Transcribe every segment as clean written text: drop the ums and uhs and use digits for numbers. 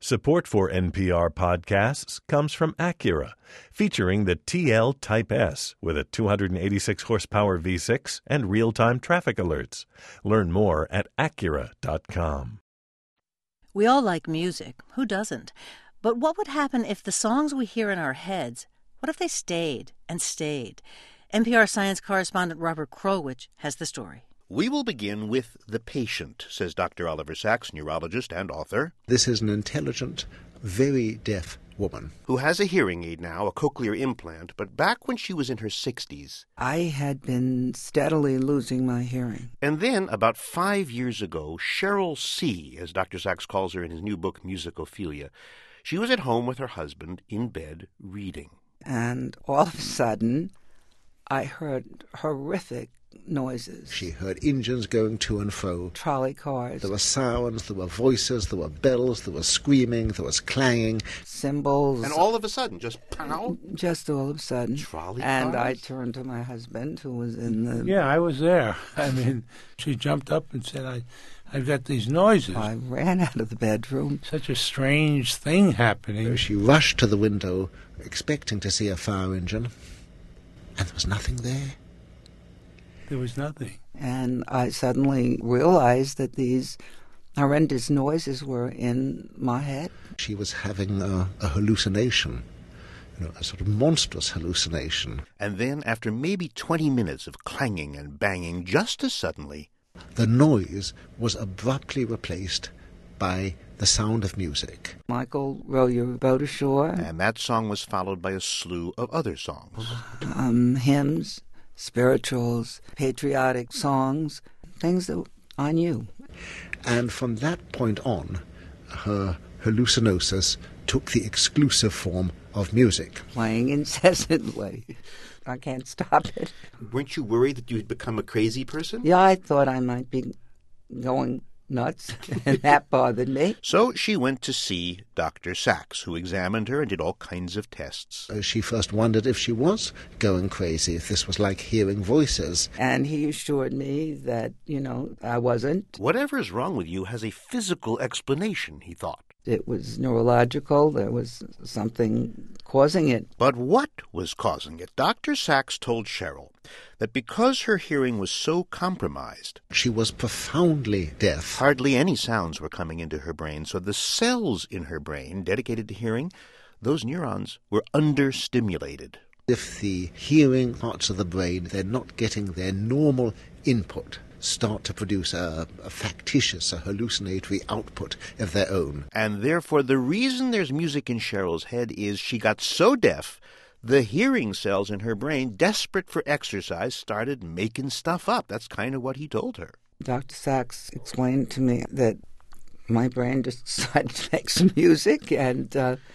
Support for NPR podcasts comes from Acura, featuring the TL Type S with a 286-horsepower V6 and real-time traffic alerts. Learn more at Acura.com. We all like music. Who doesn't? But what would happen if the songs we hear in our heads, what if they stayed and stayed? NPR science correspondent Robert Krulwich has the story. We will begin with the patient, says Dr. Oliver Sacks, neurologist and author. This is an intelligent, very deaf woman. Who has a hearing aid now, a cochlear implant, but back when she was in her 60s. I had been steadily losing my hearing. And then, about 5 years ago, Cheryl C., as Dr. Sacks calls her in his new book, Musicophilia, she was at home with her husband in bed reading. And all of a sudden, I heard horrific noises. She heard engines going to and fro. Trolley cars. There were sounds, there were voices, there were bells, there was screaming, there was clanging. Cymbals. And all of a sudden, just pow. Just all of a sudden. Trolley and cars? I turned to my husband, who was in the... Yeah, I was there. I mean, she jumped up and said, I've got these noises. I ran out of the bedroom. Such a strange thing happening. She rushed to the window, expecting to see a fire engine, and there was nothing there. There was nothing. And I suddenly realized that these horrendous noises were in my head. She was having a hallucination, a sort of monstrous hallucination. And then, after maybe 20 minutes of clanging and banging, just as suddenly... the noise was abruptly replaced by the sound of music. Michael, Row Your Boat Ashore. And that song was followed by a slew of other songs. Hymns, spirituals, patriotic songs, things that I knew. And from that point on, her hallucinosis took the exclusive form of music. Playing incessantly. I can't stop it. Weren't you worried that you had become a crazy person? Yeah, I thought I might be going nuts, and that bothered me. So she went to see Dr. Sacks, who examined her and did all kinds of tests. She first wondered if she was going crazy, if this was like hearing voices. And he assured me that, I wasn't. Whatever's wrong with you has a physical explanation, he thought. It was neurological. There was something causing it. But what was causing it? Dr. Sacks told Cheryl that because her hearing was so compromised, she was profoundly deaf. Hardly any sounds were coming into her brain, so the cells in her brain dedicated to hearing, those neurons were understimulated. If the hearing parts of the brain, they're not getting their normal input, start to produce a factitious, a hallucinatory output of their own. And therefore, the reason there's music in Cheryl's head is she got so deaf, the hearing cells in her brain, desperate for exercise, started making stuff up. That's kind of what he told her. Dr. Sacks explained to me that my brain just decided to make some music, and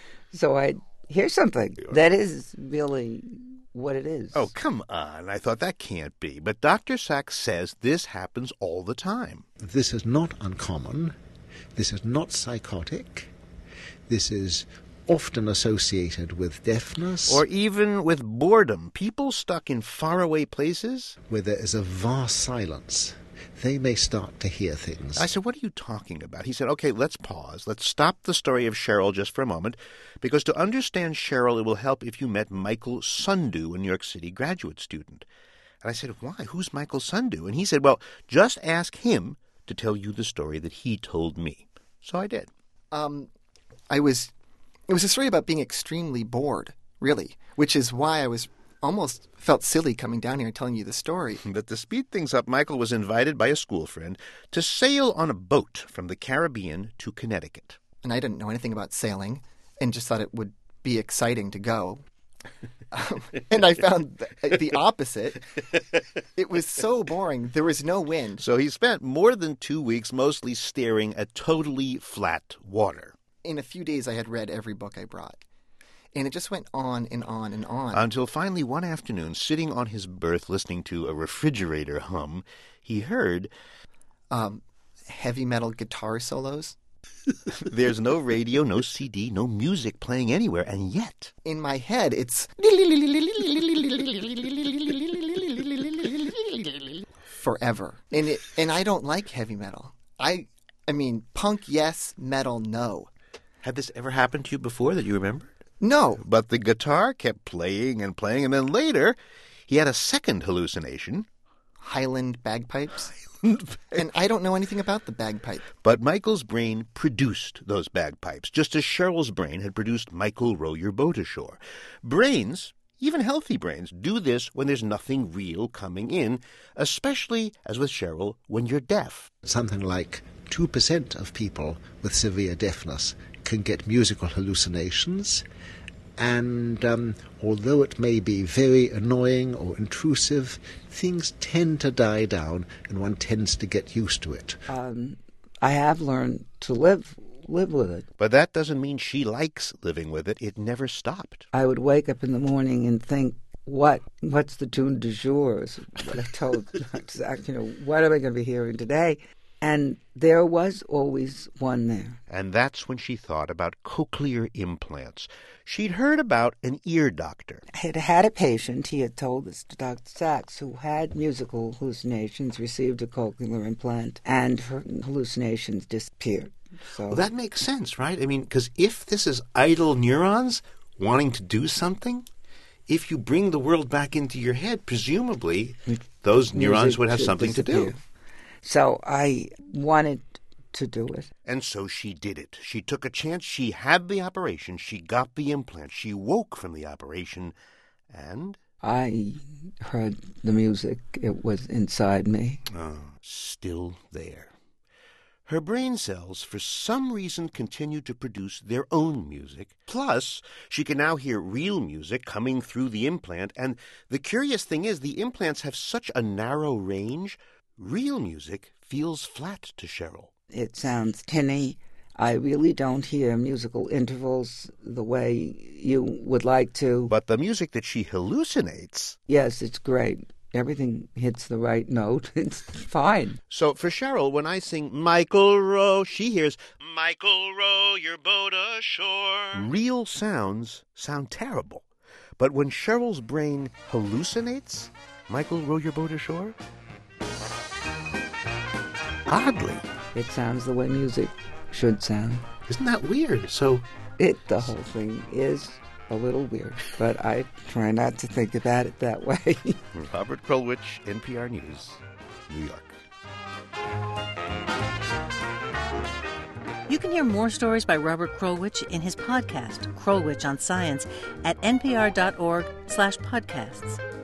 so I'd hear something. That is really what it is. Oh, come on. I thought that can't be. But Dr. Sacks says this happens all the time. This is not uncommon. This is not psychotic. This is often associated with deafness. Or even with boredom. People stuck in faraway places, where there is a vast silence, they may start to hear things. I said, what are you talking about? He said, okay, let's pause. Let's stop the story of Cheryl just for a moment, because to understand Cheryl, it will help if you met Michael Sundu, a New York City graduate student. And I said, why? Who's Michael Sundu? And he said, well, just ask him to tell you the story that he told me. So I did. It was a story about being extremely bored, really, which is why I was almost felt silly coming down here and telling you the story. But to speed things up, Michael was invited by a school friend to sail on a boat from the Caribbean to Connecticut. And I didn't know anything about sailing and just thought it would be exciting to go. And I found the opposite. It was so boring. There was no wind. So he spent more than 2 weeks mostly staring at totally flat water. In a few days, I had read every book I brought. And it just went on and on and on. Until finally one afternoon, sitting on his berth listening to a refrigerator hum, he heard... heavy metal guitar solos. There's no radio, no CD, no music playing anywhere, and yet... in my head, it's... forever. And I don't like heavy metal. I mean, punk, yes, metal, no. Had this ever happened to you before that you remember? No. But the guitar kept playing and playing, and then later he had a second hallucination. Highland bagpipes. And I don't know anything about the bagpipe. But Michael's brain produced those bagpipes, just as Cheryl's brain had produced Michael Row Your Boat Ashore. Brains, even healthy brains, do this when there's nothing real coming in, especially, as with Cheryl, when you're deaf. Something like 2% of people with severe deafness can get musical hallucinations, and although it may be very annoying or intrusive, things tend to die down and one tends to get used to it. I have learned to live with it. But that doesn't mean she likes living with it. It never stopped. I would wake up in the morning and think, what's the tune du jour? Is what I told Zach, what am I going to be hearing today? And there was always one there. And that's when she thought about cochlear implants. She'd heard about an ear doctor. I had had a patient, he had told this to Dr. Sachs, who had musical hallucinations, received a cochlear implant, and her hallucinations disappeared. So Well, that makes sense, right? I mean, because if this is idle neurons wanting to do something, if you bring the world back into your head, presumably those neurons would have something to do. So I wanted to do it. And so she did it. She took a chance. She had the operation. She got the implant. She woke from the operation, and I heard the music. It was inside me. Still there. Her brain cells, for some reason, continued to produce their own music. Plus, she can now hear real music coming through the implant. And the curious thing is, the implants have such a narrow range. Real music feels flat to Cheryl. It sounds tinny. I really don't hear musical intervals the way you would like to. But the music that she hallucinates... Yes, it's great. Everything hits the right note. It's fine. So for Cheryl, when I sing Michael Row, she hears Michael Row Your Boat Ashore. Real sounds sound terrible. But when Cheryl's brain hallucinates Michael Row Your Boat Ashore, oddly, it sounds the way music should sound. Isn't that weird? So the whole thing is a little weird, but I try not to think about it that way. Robert Krulwich, NPR News, New York. You can hear more stories by Robert Krulwich in his podcast, Krulwich on Science, at npr.org/podcasts.